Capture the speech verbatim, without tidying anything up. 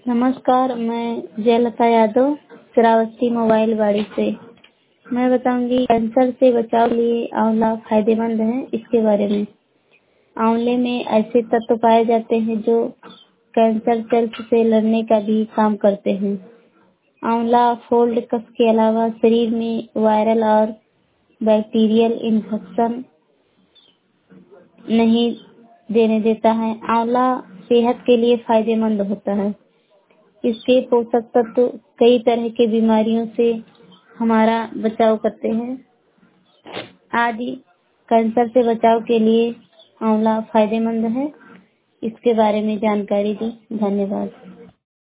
नमस्कार, मैं जयलता यादव श्रावस्ती मोबाइल वाड़ी से। मैं बताऊंगी कैंसर से बचाव के लिए आंवला फायदेमंद है, इसके बारे में। आंवले में ऐसे तत्व पाए जाते हैं जो कैंसर सेल्स से लड़ने का भी काम करते हैं। आंवला फोल्ड कफ के अलावा शरीर में वायरल और बैक्टीरियल इन्फेक्शन नहीं देने देता है। आंवला सेहत के लिए फायदेमंद होता है। इसके पोषक तत्व कई तरह की बीमारियों से हमारा बचाव करते हैं। आज कैंसर से बचाव के लिए आंवला फायदेमंद है, इसके बारे में जानकारी दी। धन्यवाद।